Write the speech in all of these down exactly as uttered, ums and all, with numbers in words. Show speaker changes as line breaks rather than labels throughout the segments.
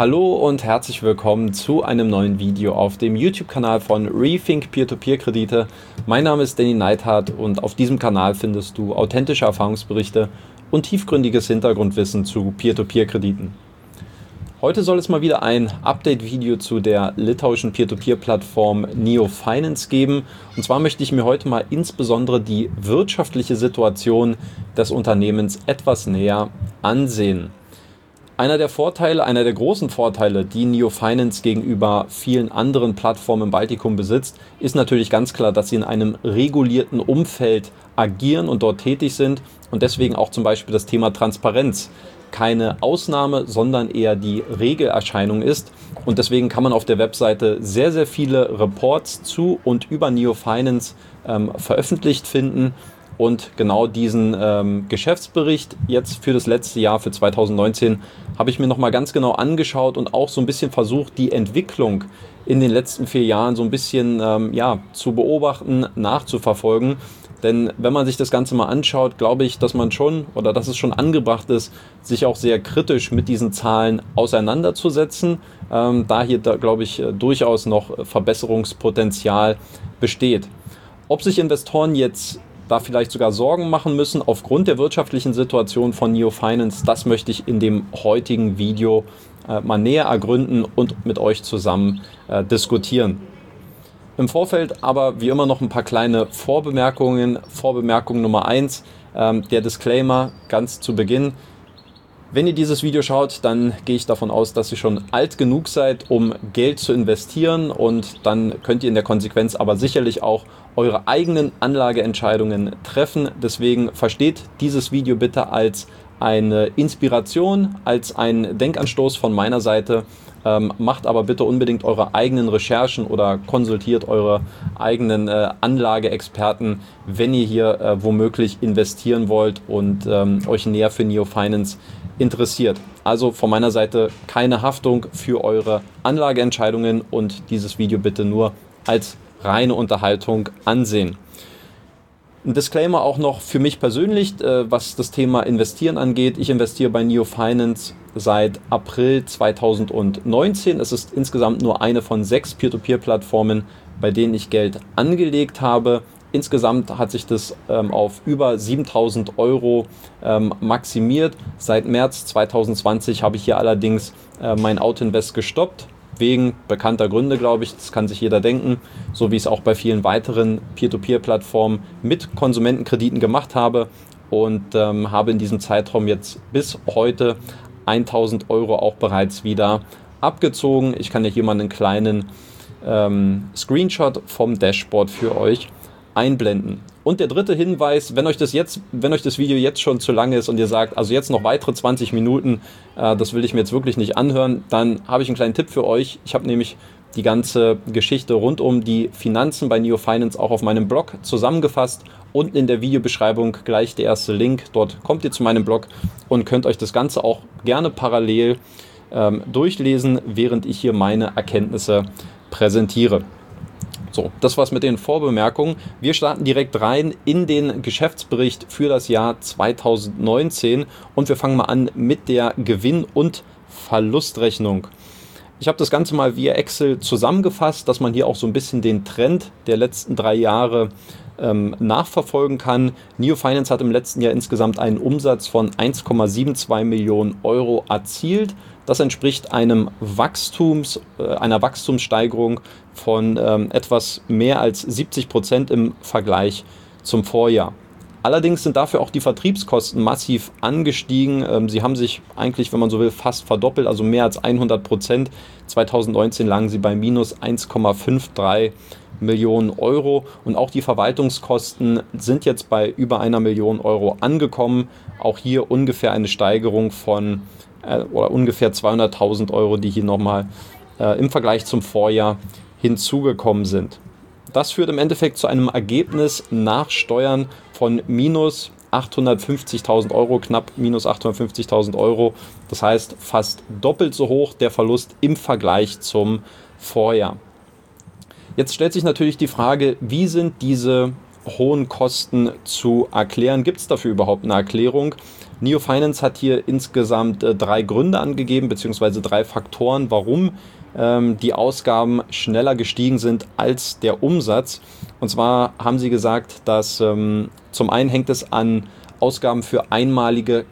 Hallo und herzlich willkommen zu einem neuen Video auf dem YouTube-Kanal von Rethink Peer-to-Peer-Kredite. Mein Name ist Danny Neithardt und auf diesem Kanal findest du authentische Erfahrungsberichte und tiefgründiges Hintergrundwissen zu Peer-to-Peer-Krediten. Heute soll es mal wieder ein Update-Video zu der litauischen Peer-to-Peer-Plattform Neo Finance geben. Und zwar möchte ich mir heute mal insbesondere die wirtschaftliche Situation des Unternehmens etwas näher ansehen. Einer der Vorteile, einer der großen Vorteile, die Neo Finance gegenüber vielen anderen Plattformen im Baltikum besitzt, ist natürlich ganz klar, dass sie in einem regulierten Umfeld agieren und dort tätig sind und deswegen auch zum Beispiel das Thema Transparenz keine Ausnahme, sondern eher die Regelerscheinung ist. Und deswegen kann man auf der Webseite sehr, sehr viele Reports zu und über Neo Finance ähm, veröffentlicht finden. Und genau diesen ähm, Geschäftsbericht jetzt für das letzte Jahr, für zweitausendneunzehn, habe ich mir nochmal ganz genau angeschaut und auch so ein bisschen versucht, die Entwicklung in den letzten vier Jahren so ein bisschen ähm, ja, zu beobachten, nachzuverfolgen. Denn wenn man sich das Ganze mal anschaut, glaube ich, dass man schon oder dass es schon angebracht ist, sich auch sehr kritisch mit diesen Zahlen auseinanderzusetzen, ähm, da hier, da, glaube ich, durchaus noch Verbesserungspotenzial besteht. Ob sich Investoren jetzt da vielleicht sogar Sorgen machen müssen aufgrund der wirtschaftlichen Situation von Neo Finance, das möchte ich in dem heutigen Video äh, mal näher ergründen und mit euch zusammen äh, diskutieren. Im Vorfeld aber wie immer noch ein paar kleine Vorbemerkungen. Vorbemerkung Nummer eins, ähm, der Disclaimer ganz zu Beginn. Wenn ihr dieses Video schaut, dann gehe ich davon aus, dass ihr schon alt genug seid, um Geld zu investieren, und dann könnt ihr in der Konsequenz aber sicherlich auch eure eigenen Anlageentscheidungen treffen. Deswegen versteht dieses Video bitte als eine Inspiration, als einen Denkanstoß von meiner Seite. Ähm, macht aber bitte unbedingt eure eigenen Recherchen oder konsultiert eure eigenen äh, Anlageexperten, wenn ihr hier äh, womöglich investieren wollt und ähm, euch näher für Neo Finance interessiert. Also von meiner Seite keine Haftung für eure Anlageentscheidungen und dieses Video bitte nur als reine Unterhaltung ansehen. Ein Disclaimer auch noch für mich persönlich, äh, was das Thema Investieren angeht. Ich investiere bei Neo Finance seit April zweitausendneunzehn. Es ist insgesamt nur eine von sechs Peer-to-Peer-Plattformen, bei denen ich Geld angelegt habe. Insgesamt hat sich das ähm, auf über siebentausend Euro ähm, maximiert. Seit März zweitausendzwanzig habe ich hier allerdings äh, mein Auto-Invest gestoppt. Wegen bekannter Gründe, glaube ich, das kann sich jeder denken, so wie ich es auch bei vielen weiteren Peer-to-Peer-Plattformen mit Konsumentenkrediten gemacht habe, und ähm, habe in diesem Zeitraum jetzt bis heute tausend Euro auch bereits wieder abgezogen. Ich kann ja hier mal einen kleinen ähm, Screenshot vom Dashboard für euch einblenden. Und der dritte Hinweis, wenn euch das jetzt, wenn euch das Video jetzt schon zu lang ist und ihr sagt, also jetzt noch weitere zwanzig Minuten, äh, das will ich mir jetzt wirklich nicht anhören, dann habe ich einen kleinen Tipp für euch. Ich habe nämlich die ganze Geschichte rund um die Finanzen bei Neo Finance auch auf meinem Blog zusammengefasst. Unten in der Videobeschreibung gleich der erste Link. Dort kommt ihr zu meinem Blog und könnt euch das Ganze auch gerne parallel ähm, durchlesen, während ich hier meine Erkenntnisse präsentiere. So, das war's mit den Vorbemerkungen. Wir starten direkt rein in den Geschäftsbericht für das Jahr zweitausendneunzehn und wir fangen mal an mit der Gewinn- und Verlustrechnung. Ich habe das Ganze mal via Excel zusammengefasst, dass man hier auch so ein bisschen den Trend der letzten drei Jahre ähm, nachverfolgen kann. Neo Finance hat im letzten Jahr insgesamt einen Umsatz von eins Komma zweiundsiebzig Millionen Euro erzielt. Das entspricht einem Wachstums, äh, einer Wachstumssteigerung von ähm, etwas mehr als siebzig Prozent im Vergleich zum Vorjahr. Allerdings sind dafür auch die Vertriebskosten massiv angestiegen. Ähm, sie haben sich eigentlich, wenn man so will, fast verdoppelt, also mehr als hundert Prozent. zweitausendneunzehn lagen sie bei minus eins Komma dreiundfünfzig Millionen Euro, und auch die Verwaltungskosten sind jetzt bei über einer Million Euro angekommen. Auch hier ungefähr eine Steigerung von äh, oder ungefähr zweihunderttausend Euro, die hier nochmal äh, im Vergleich zum Vorjahr hinzugekommen sind. Das führt im Endeffekt zu einem Ergebnis nach Steuern von minus achthundertfünfzigtausend Euro, knapp minus achthundertfünfzigtausend Euro. Das heißt fast doppelt so hoch der Verlust im Vergleich zum Vorjahr. Jetzt stellt sich natürlich die Frage, wie sind diese hohen Kosten zu erklären? Gibt es dafür überhaupt eine Erklärung? Neo Finance hat hier insgesamt äh, drei Gründe angegeben, beziehungsweise drei Faktoren, warum ähm, die Ausgaben schneller gestiegen sind als der Umsatz. Und zwar haben sie gesagt, dass ähm, zum einen hängt es an Ausgaben für einmalige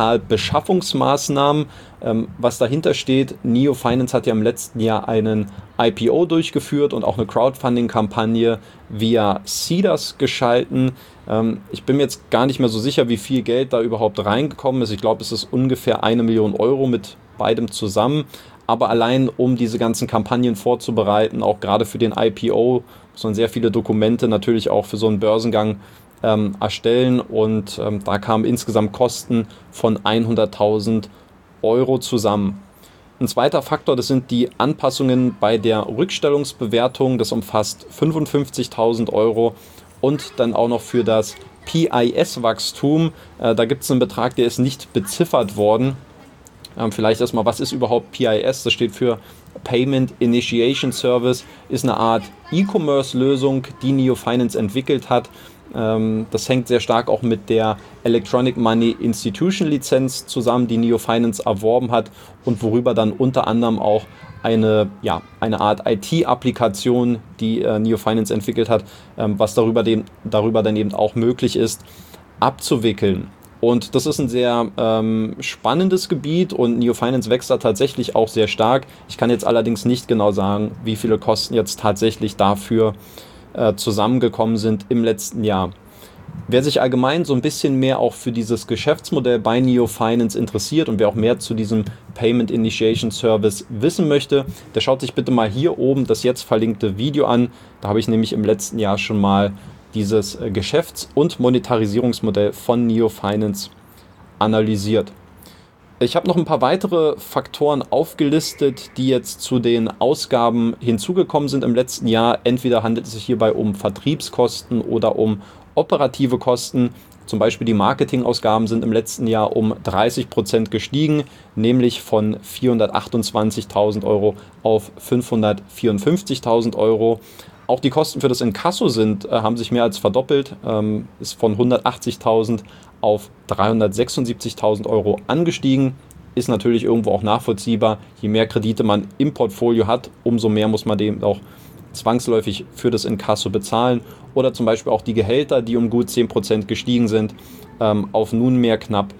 Kapitalbeschaffungsmaßnahmen. Ähm, was dahinter steht, Neo Finance hat ja im letzten Jahr einen I P O durchgeführt und auch eine Crowdfunding-Kampagne via Seedrs geschalten. Ähm, ich bin mir jetzt gar nicht mehr so sicher, wie viel Geld da überhaupt reingekommen ist. Ich glaube, es ist ungefähr eine Million Euro mit beidem zusammen. Aber allein um diese ganzen Kampagnen vorzubereiten, auch gerade für den I P O, muss man sehr viele Dokumente natürlich auch für so einen Börsengang ähm, erstellen. Und ähm, da kamen insgesamt Kosten von hunderttausend Euro zusammen. Ein zweiter Faktor, das sind die Anpassungen bei der Rückstellungsbewertung. Das umfasst fünfundfünfzigtausend Euro. Und dann auch noch für das P I S-Wachstum. Äh, da gibt es einen Betrag, der ist nicht beziffert worden. Ähm, vielleicht erstmal, was ist überhaupt P I S? Das steht für Payment Initiation Service, ist eine Art E-Commerce-Lösung, die Neo Finance entwickelt hat. Ähm, das hängt sehr stark auch mit der Electronic Money Institution Lizenz zusammen, die Neo Finance erworben hat und worüber dann unter anderem auch eine, ja, eine Art I T-Applikation, die äh, Neo Finance entwickelt hat, ähm, was darüber, dem, darüber dann eben auch möglich ist, abzuwickeln. Und das ist ein sehr ähm, spannendes Gebiet und Neo Finance wächst da tatsächlich auch sehr stark. Ich kann jetzt allerdings nicht genau sagen, wie viele Kosten jetzt tatsächlich dafür äh, zusammengekommen sind im letzten Jahr. Wer sich allgemein so ein bisschen mehr auch für dieses Geschäftsmodell bei Neo Finance interessiert und wer auch mehr zu diesem Payment Initiation Service wissen möchte, der schaut sich bitte mal hier oben das jetzt verlinkte Video an. Da habe ich nämlich im letzten Jahr schon mal dieses Geschäfts- und Monetarisierungsmodell von Neo Finance analysiert. Ich habe noch ein paar weitere Faktoren aufgelistet, die jetzt zu den Ausgaben hinzugekommen sind im letzten Jahr. Entweder handelt es sich hierbei um Vertriebskosten oder um operative Kosten. Zum Beispiel die Marketingausgaben sind im letzten Jahr um dreißig Prozent gestiegen, nämlich von vierhundertachtundzwanzigtausend Euro auf fünfhundertvierundfünfzigtausend Euro. Auch die Kosten für das Inkasso sind, äh, haben sich mehr als verdoppelt, ähm, ist von hundertachtzigtausend auf dreihundertsechsundsiebzigtausend Euro angestiegen. Ist natürlich irgendwo auch nachvollziehbar. Je mehr Kredite man im Portfolio hat, umso mehr muss man dem auch zwangsläufig für das Inkasso bezahlen. Oder zum Beispiel auch die Gehälter, die um gut zehn Prozent gestiegen sind, ähm, auf nunmehr knapp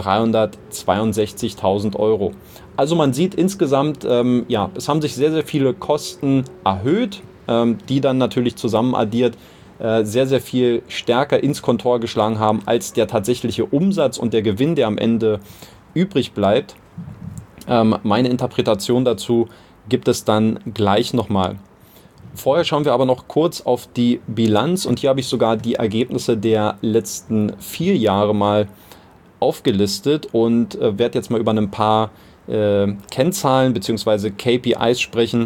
dreihundertzweiundsechzigtausend Euro. Also man sieht insgesamt, ähm, ja, es haben sich sehr, sehr viele Kosten erhöht, die dann natürlich zusammen addiert äh, sehr, sehr viel stärker ins Kontor geschlagen haben als der tatsächliche Umsatz und der Gewinn, der am Ende übrig bleibt. Ähm, meine Interpretation dazu gibt es dann gleich nochmal. Vorher schauen wir aber noch kurz auf die Bilanz und hier habe ich sogar die Ergebnisse der letzten vier Jahre mal aufgelistet und äh, werde jetzt mal über ein paar äh, Kennzahlen bzw. K P Is sprechen,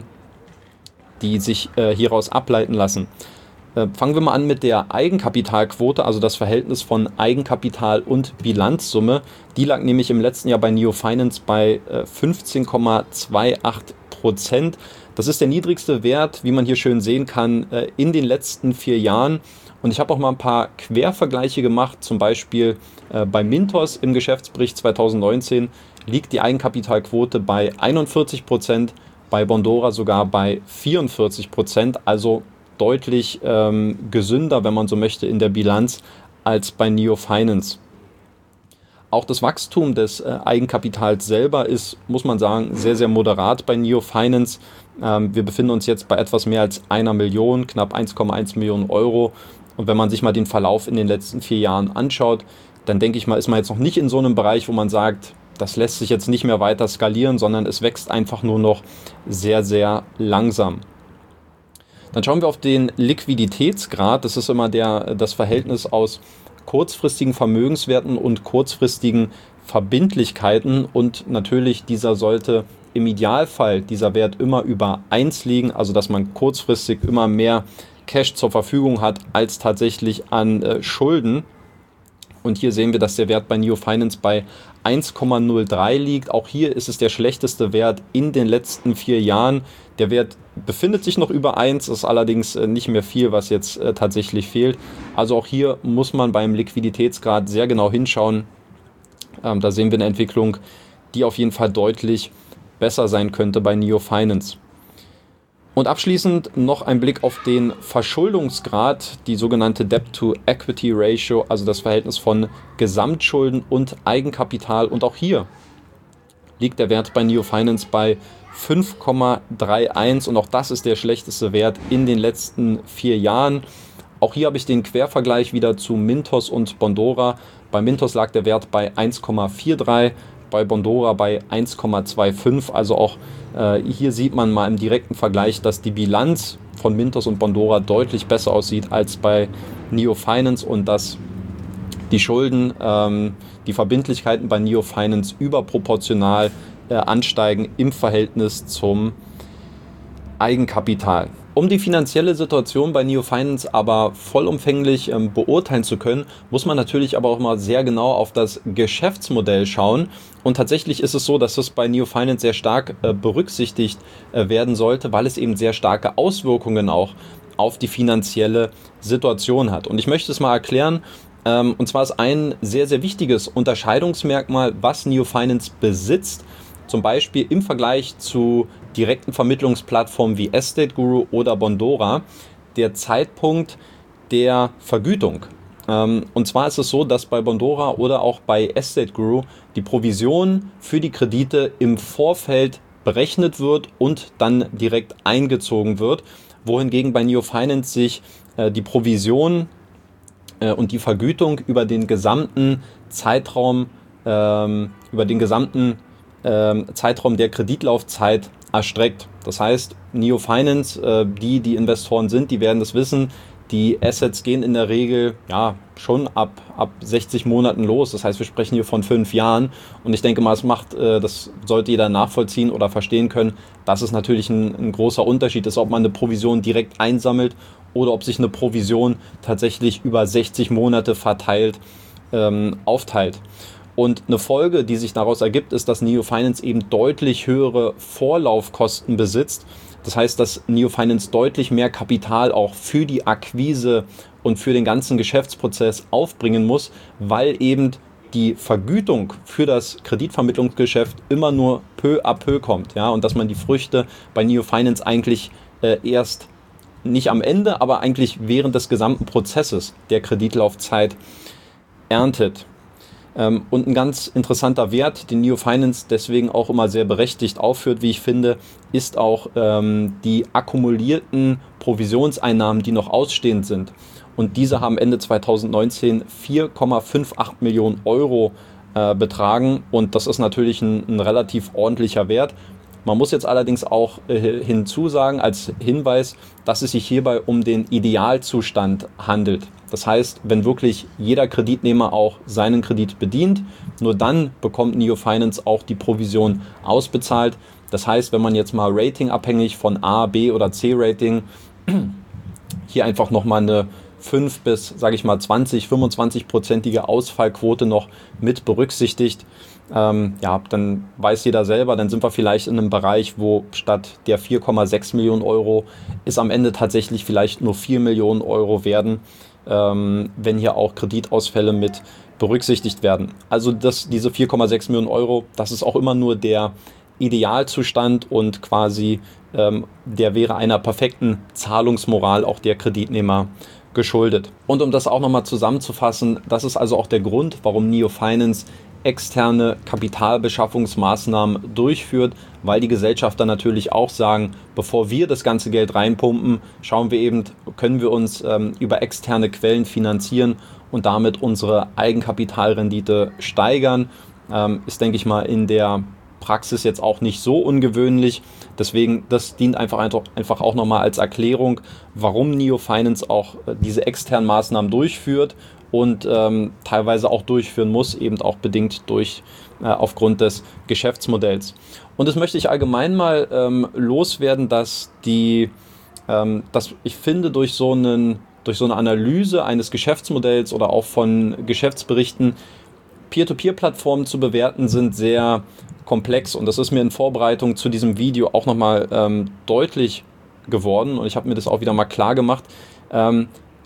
die sich äh, hieraus ableiten lassen. Äh, fangen wir mal an mit der Eigenkapitalquote, also das Verhältnis von Eigenkapital und Bilanzsumme. Die lag nämlich im letzten Jahr bei Neo Finance bei äh, fünfzehn Komma achtundzwanzig Prozent. Das ist der niedrigste Wert, wie man hier schön sehen kann, äh, in den letzten vier Jahren. Und ich habe auch mal ein paar Quervergleiche gemacht, zum Beispiel äh, bei Mintos im Geschäftsbericht zweitausendneunzehn liegt die Eigenkapitalquote bei einundvierzig Prozent, bei Bondora sogar bei vierundvierzig Prozent, also deutlich ähm, gesünder, wenn man so möchte, in der Bilanz als bei Neo Finance. Auch das Wachstum des äh, Eigenkapitals selber ist, muss man sagen, sehr, sehr moderat bei Neo Finance. Ähm, wir befinden uns jetzt bei etwas mehr als einer Million, knapp eins Komma eins Millionen Euro. Und wenn man sich mal den Verlauf in den letzten vier Jahren anschaut, dann denke ich mal, ist man jetzt noch nicht in so einem Bereich, wo man sagt, das lässt sich jetzt nicht mehr weiter skalieren, sondern es wächst einfach nur noch sehr, sehr langsam. Dann schauen wir auf den Liquiditätsgrad. Das ist immer der, das Verhältnis aus kurzfristigen Vermögenswerten und kurzfristigen Verbindlichkeiten. Und natürlich, dieser sollte im Idealfall dieser Wert immer über eins liegen, also dass man kurzfristig immer mehr Cash zur Verfügung hat als tatsächlich an äh, Schulden. Und hier sehen wir, dass der Wert bei Neo Finance bei eins Komma null drei liegt. Auch hier ist es der schlechteste Wert in den letzten vier Jahren. Der Wert befindet sich noch über eins, ist allerdings nicht mehr viel, was jetzt äh, tatsächlich fehlt. Also auch hier muss man beim Liquiditätsgrad sehr genau hinschauen, Ähm, da sehen wir eine Entwicklung, die auf jeden Fall deutlich besser sein könnte bei Neo Finance. Und abschließend noch ein Blick auf den Verschuldungsgrad, die sogenannte Debt-to-Equity-Ratio, also das Verhältnis von Gesamtschulden und Eigenkapital. Und auch hier liegt der Wert bei Neo Finance bei fünf Komma einunddreißig und auch das ist der schlechteste Wert in den letzten vier Jahren. Auch hier habe ich den Quervergleich wieder zu Mintos und Bondora. Bei Mintos lag der Wert bei eins Komma dreiundvierzig, bei Bondora bei eins Komma fünfundzwanzig. Also auch äh, hier sieht man mal im direkten Vergleich, dass die Bilanz von Mintos und Bondora deutlich besser aussieht als bei Neo Finance und dass die Schulden, ähm, die Verbindlichkeiten bei Neo Finance überproportional äh, ansteigen im Verhältnis zum Eigenkapital. Um die finanzielle Situation bei Neo Finance aber vollumfänglich ähm, beurteilen zu können, muss man natürlich aber auch mal sehr genau auf das Geschäftsmodell schauen. Und tatsächlich ist es so, dass das bei Neo Finance sehr stark äh, berücksichtigt äh, werden sollte, weil es eben sehr starke Auswirkungen auch auf die finanzielle Situation hat. Und ich möchte es mal erklären. Ähm, und zwar ist ein sehr, sehr wichtiges Unterscheidungsmerkmal, was Neo Finance besitzt, zum Beispiel im Vergleich zu direkten Vermittlungsplattformen wie Estate Guru oder Bondora, der Zeitpunkt der Vergütung. Ähm, und zwar ist es so, dass bei Bondora oder auch bei Estate Guru die Provision für die Kredite im Vorfeld berechnet wird und dann direkt eingezogen wird, wohingegen bei Neo Finance sich äh, die Provision äh, und die Vergütung über den gesamten Zeitraum, ähm, über den gesamten ähm, Zeitraum der Kreditlaufzeit erstreckt. Das heißt, Neo Finance, äh, die, die Investoren sind, die werden das wissen, die Assets gehen in der Regel ja schon ab, ab sechzig Monaten los. Das heißt, wir sprechen hier von fünf Jahren. Und ich denke mal, es macht, äh, das sollte jeder nachvollziehen oder verstehen können, dass es natürlich ein, ein großer Unterschied ist, ob man eine Provision direkt einsammelt oder ob sich eine Provision tatsächlich über sechzig Monate verteilt ähm, aufteilt. Und eine Folge, die sich daraus ergibt, ist, dass Neo Finance eben deutlich höhere Vorlaufkosten besitzt. Das heißt, dass Neo Finance deutlich mehr Kapital auch für die Akquise und für den ganzen Geschäftsprozess aufbringen muss, weil eben die Vergütung für das Kreditvermittlungsgeschäft immer nur peu à peu kommt. Ja? Und dass man die Früchte bei Neo Finance eigentlich äh, erst nicht am Ende, aber eigentlich während des gesamten Prozesses der Kreditlaufzeit erntet. Und ein ganz interessanter Wert, den Neo Finance deswegen auch immer sehr berechtigt aufführt, wie ich finde, ist auch ähm, die akkumulierten Provisionseinnahmen, die noch ausstehend sind. Und diese haben Ende zweitausendneunzehn vier Komma achtundfünfzig Millionen Euro äh, betragen. Und das ist natürlich ein, ein relativ ordentlicher Wert. Man muss jetzt allerdings auch äh, hinzusagen, als Hinweis, dass es sich hierbei um den Idealzustand handelt. Das heißt, wenn wirklich jeder Kreditnehmer auch seinen Kredit bedient, nur dann bekommt Neo Finance auch die Provision ausbezahlt. Das heißt, wenn man jetzt mal ratingabhängig von A, B oder C-Rating hier einfach nochmal eine fünf bis, sage ich mal, zwanzig, fünfundzwanzig-prozentige Ausfallquote noch mit berücksichtigt, ähm, ja, dann weiß jeder selber, dann sind wir vielleicht in einem Bereich, wo statt der vier Komma sechs Millionen Euro es am Ende tatsächlich vielleicht nur vier Millionen Euro werden, ähm, wenn hier auch Kreditausfälle mit berücksichtigt werden. Also das, diese vier Komma sechs Millionen Euro, das ist auch immer nur der Idealzustand und quasi ähm, der wäre einer perfekten Zahlungsmoral auch der Kreditnehmer geschuldet. Und um das auch nochmal zusammenzufassen, das ist also auch der Grund, warum Neo Finance externe Kapitalbeschaffungsmaßnahmen durchführt, weil die Gesellschafter natürlich auch sagen, bevor wir das ganze Geld reinpumpen, schauen wir eben, können wir uns ähm, über externe Quellen finanzieren und damit unsere Eigenkapitalrendite steigern. Ähm, ist, denke ich mal, in der Praxis jetzt auch nicht so ungewöhnlich. Deswegen, das dient einfach, einfach auch nochmal als Erklärung, warum Neo Finance auch äh, diese externen Maßnahmen durchführt und ähm, teilweise auch durchführen muss, eben auch bedingt durch äh, aufgrund des Geschäftsmodells. Und das möchte ich allgemein mal ähm, loswerden, dass die, ähm, dass ich finde, durch so einen, durch so eine Analyse eines Geschäftsmodells oder auch von Geschäftsberichten Peer-to-Peer-Plattformen zu bewerten sind sehr komplex und das ist mir in Vorbereitung zu diesem Video auch nochmal ähm, deutlich geworden und ich habe mir das auch wieder mal klar gemacht. Ähm,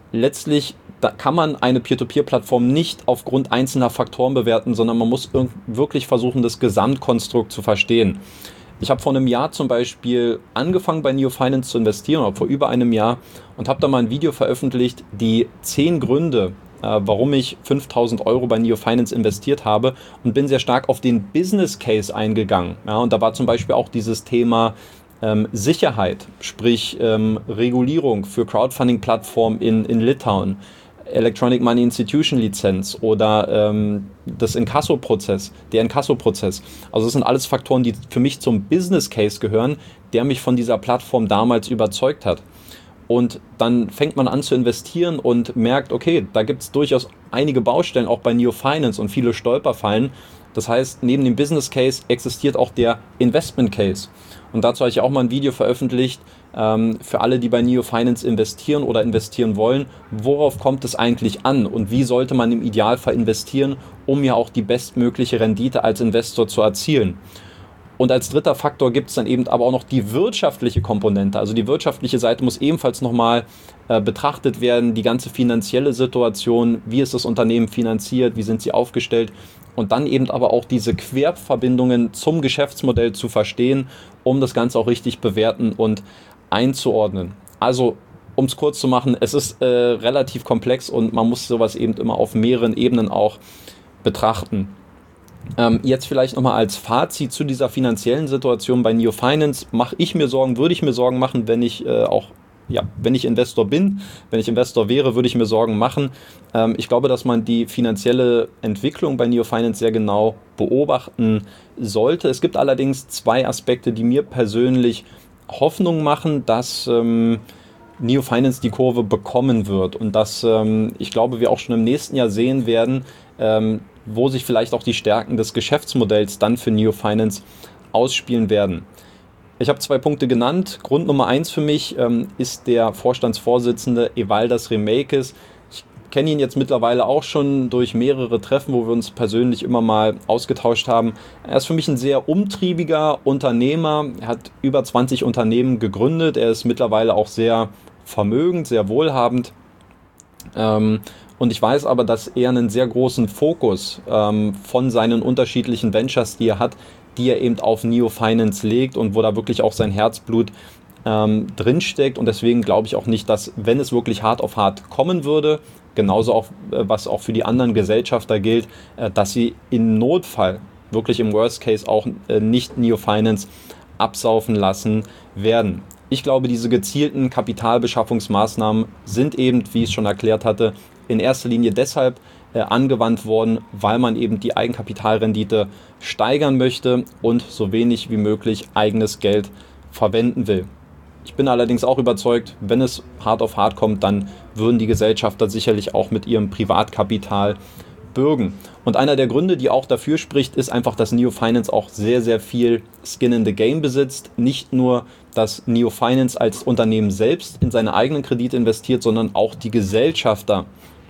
letztlich da kann man eine Peer-to-Peer-Plattform nicht aufgrund einzelner Faktoren bewerten, sondern man muss wirklich versuchen, das Gesamtkonstrukt zu verstehen. Ich habe vor einem Jahr zum Beispiel angefangen bei Neo Finance zu investieren, oder vor über einem Jahr, und habe da mal ein Video veröffentlicht, die zehn Gründe, äh, warum ich fünftausend Euro bei Neo Finance investiert habe, und bin sehr stark auf den Business Case eingegangen. Ja, und da war zum Beispiel auch dieses Thema ähm, Sicherheit, sprich ähm, Regulierung für Crowdfunding-Plattformen in, in Litauen, Electronic Money Institution Lizenz oder ähm, das Inkasso-Prozess, der Inkasso-Prozess. Also das sind alles Faktoren, die für mich zum Business Case gehören, der mich von dieser Plattform damals überzeugt hat. Und dann fängt man an zu investieren und merkt, okay, da gibt es durchaus einige Baustellen, auch bei Neo Finance, und viele Stolperfallen. Das heißt, neben dem Business Case existiert auch der Investment Case. Und dazu habe ich auch mal ein Video veröffentlicht, ähm, für alle, die bei Neo Finance investieren oder investieren wollen. Worauf kommt es eigentlich an und wie sollte man im Idealfall investieren, um ja auch die bestmögliche Rendite als Investor zu erzielen? Und als dritter Faktor gibt es dann eben aber auch noch die wirtschaftliche Komponente. Also die wirtschaftliche Seite muss ebenfalls nochmal äh, betrachtet werden, die ganze finanzielle Situation, wie ist das Unternehmen finanziert, wie sind sie aufgestellt, und dann eben aber auch diese Querverbindungen zum Geschäftsmodell zu verstehen, um das Ganze auch richtig bewerten und einzuordnen. Also, um es kurz zu machen, es ist äh, relativ komplex und man muss sowas eben immer auf mehreren Ebenen auch betrachten. Ähm, jetzt vielleicht nochmal als Fazit zu dieser finanziellen Situation bei Neo Finance. Mache ich mir Sorgen, würde ich mir Sorgen machen, wenn ich äh, auch, ja, wenn ich Investor bin, wenn ich Investor wäre, würde ich mir Sorgen machen. Ähm, ich glaube, dass man die finanzielle Entwicklung bei Neo Finance sehr genau beobachten sollte. Es gibt allerdings zwei Aspekte, die mir persönlich Hoffnung machen, dass ähm, Neo Finance die Kurve bekommen wird und dass ähm, ich glaube, wir auch schon im nächsten Jahr sehen werden, ähm, wo sich vielleicht auch die Stärken des Geschäftsmodells dann für Neo Finance ausspielen werden. Ich habe zwei Punkte genannt. Grund Nummer eins für mich ähm, ist der Vorstandsvorsitzende Evaldas Remeikis. Ich kenne ihn jetzt mittlerweile auch schon durch mehrere Treffen, wo wir uns persönlich immer mal ausgetauscht haben. Er ist für mich ein sehr umtriebiger Unternehmer. Er hat über zwanzig Unternehmen gegründet. Er ist mittlerweile auch sehr vermögend, sehr wohlhabend. Ähm, Und ich weiß aber, dass er einen sehr großen Fokus ähm, von seinen unterschiedlichen Ventures, die er hat, die er eben auf Neo Finance legt und wo da wirklich auch sein Herzblut ähm, drinsteckt. Und deswegen glaube ich auch nicht, dass, wenn es wirklich hart auf hart kommen würde, genauso auch, äh, was auch für die anderen Gesellschafter gilt, äh, dass sie im Notfall, wirklich im Worst Case auch äh, nicht Neo Finance absaufen lassen werden. Ich glaube, diese gezielten Kapitalbeschaffungsmaßnahmen sind eben, wie ich es schon erklärt hatte, in erster Linie deshalb äh, angewandt worden, weil man eben die Eigenkapitalrendite steigern möchte und so wenig wie möglich eigenes Geld verwenden will. Ich bin allerdings auch überzeugt, wenn es hart auf hart kommt, dann würden die Gesellschafter sicherlich auch mit ihrem Privatkapital bürgen. Und einer der Gründe, die auch dafür spricht, ist einfach, dass Neo Finance auch sehr, sehr viel Skin in the Game besitzt. Nicht nur, dass Neo Finance als Unternehmen selbst in seine eigenen Kredite investiert, sondern auch die Gesellschafter.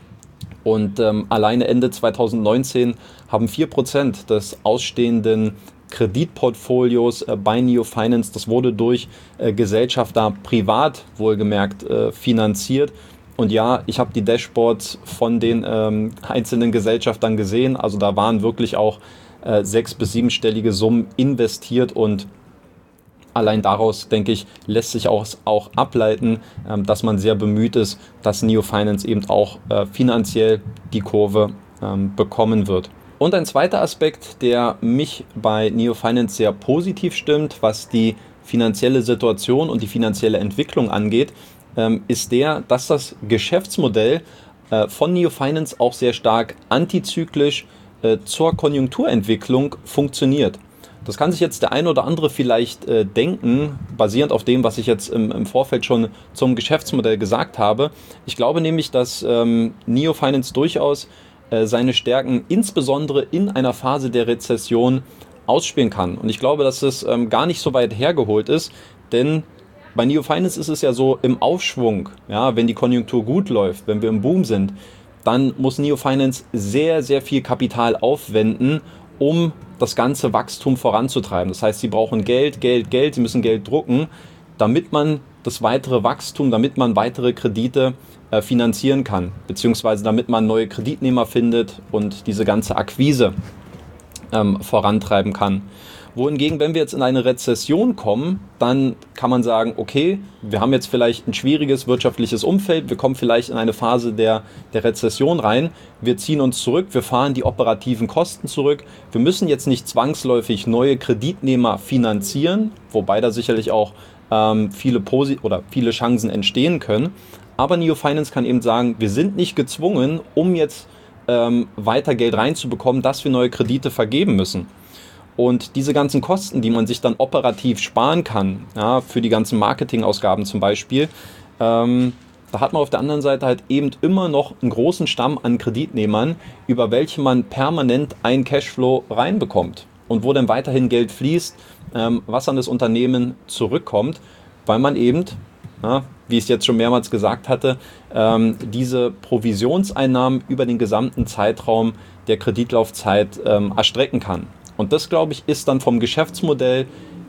Und ähm, alleine Ende zweitausendneunzehn haben vier Prozent des ausstehenden Kreditportfolios äh, bei Neo Finance, das wurde durch äh, Gesellschafter privat wohlgemerkt äh, finanziert. Und ja, ich habe die Dashboards von den ähm, einzelnen Gesellschaftern gesehen. Also da waren wirklich auch äh, sechs- bis siebenstellige Summen investiert. Und allein daraus, denke ich, lässt sich auch, auch ableiten, ähm, dass man sehr bemüht ist, dass Neo Finance eben auch äh, finanziell die Kurve ähm, bekommen wird. Und ein zweiter Aspekt, der mich bei Neo Finance sehr positiv stimmt, was die finanzielle Situation und die finanzielle Entwicklung angeht, ist der, dass das Geschäftsmodell von Neo Finance auch sehr stark antizyklisch zur Konjunkturentwicklung funktioniert. Das kann sich jetzt der ein oder andere vielleicht denken, basierend auf dem, was ich jetzt im Vorfeld schon zum Geschäftsmodell gesagt habe. Ich glaube nämlich, dass Neo Finance durchaus seine Stärken insbesondere in einer Phase der Rezession ausspielen kann. Und ich glaube, dass es gar nicht so weit hergeholt ist, denn bei Neo Finance ist es ja so, im Aufschwung, ja, wenn die Konjunktur gut läuft, wenn wir im Boom sind, dann muss Neo Finance sehr, sehr viel Kapital aufwenden, um das ganze Wachstum voranzutreiben. Das heißt, sie brauchen Geld, Geld, Geld, sie müssen Geld drucken, damit man das weitere Wachstum, damit man weitere Kredite äh, finanzieren kann, beziehungsweise damit man neue Kreditnehmer findet und diese ganze Akquise ähm, vorantreiben kann. Wohingegen, wenn wir jetzt in eine Rezession kommen, dann kann man sagen, okay, wir haben jetzt vielleicht ein schwieriges wirtschaftliches Umfeld, wir kommen vielleicht in eine Phase der, der Rezession rein, wir ziehen uns zurück, wir fahren die operativen Kosten zurück, wir müssen jetzt nicht zwangsläufig neue Kreditnehmer finanzieren, wobei da sicherlich auch ähm, viele, Posi- oder viele Chancen entstehen können, aber Neo Finance kann eben sagen, wir sind nicht gezwungen, um jetzt ähm, weiter Geld reinzubekommen, dass wir neue Kredite vergeben müssen. Und diese ganzen Kosten, die man sich dann operativ sparen kann, ja, für die ganzen Marketingausgaben zum Beispiel, ähm, da hat man auf der anderen Seite halt eben immer noch einen großen Stamm an Kreditnehmern, über welche man permanent einen Cashflow reinbekommt und wo dann weiterhin Geld fließt, ähm, was an das Unternehmen zurückkommt, weil man eben, ja, wie ich es jetzt schon mehrmals gesagt hatte, ähm, diese Provisionseinnahmen über den gesamten Zeitraum der Kreditlaufzeit ähm, erstrecken kann. Und das, glaube ich, ist dann vom Geschäftsmodell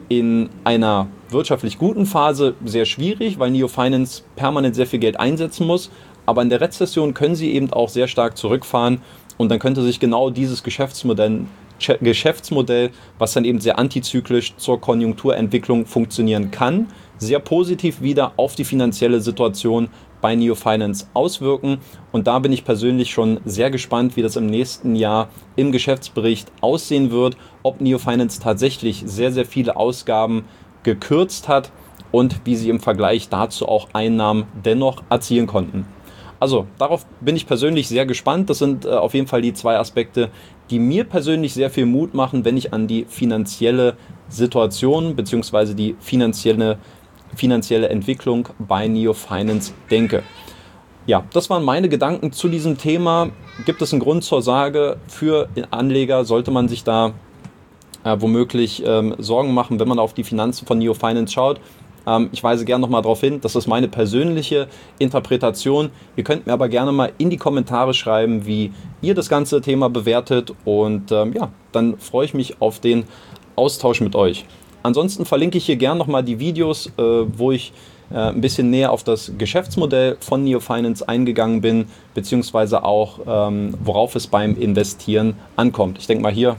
in einer wirtschaftlich guten Phase sehr schwierig, weil Neo Finance permanent sehr viel Geld einsetzen muss. Aber in der Rezession können sie eben auch sehr stark zurückfahren und dann könnte sich genau dieses Geschäftsmodell, Geschäftsmodell, was dann eben sehr antizyklisch zur Konjunkturentwicklung funktionieren kann, sehr positiv wieder auf die finanzielle Situation bei Neo Finance auswirken. Und da bin ich persönlich schon sehr gespannt, wie das im nächsten Jahr im Geschäftsbericht aussehen wird, ob Neo Finance tatsächlich sehr, sehr viele Ausgaben gekürzt hat und wie sie im Vergleich dazu auch Einnahmen dennoch erzielen konnten. Also darauf bin ich persönlich sehr gespannt. Das sind äh, auf jeden Fall die zwei Aspekte, die mir persönlich sehr viel Mut machen, wenn ich an die finanzielle Situation bzw. die finanzielle finanzielle Entwicklung bei Neo Finance denke. Ja, das waren meine Gedanken zu diesem Thema. Gibt es einen Grund zur Sorge für Anleger? Sollte man sich da äh, womöglich ähm, Sorgen machen, wenn man auf die Finanzen von Neo Finance schaut? Ähm, ich weise gerne nochmal darauf hin, das ist meine persönliche Interpretation. Ihr könnt mir aber gerne mal in die Kommentare schreiben, wie ihr das ganze Thema bewertet und ähm, ja, dann freue ich mich auf den Austausch mit euch. Ansonsten verlinke ich hier gerne nochmal die Videos, äh, wo ich äh, ein bisschen näher auf das Geschäftsmodell von Neo Finance eingegangen bin, beziehungsweise auch, ähm, worauf es beim Investieren ankommt. Ich denke mal, hier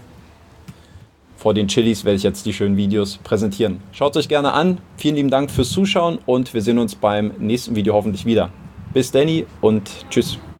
vor den Chilis werde ich jetzt die schönen Videos präsentieren. Schaut es euch gerne an. Vielen lieben Dank fürs Zuschauen und wir sehen uns beim nächsten Video hoffentlich wieder. Bis Danny und tschüss.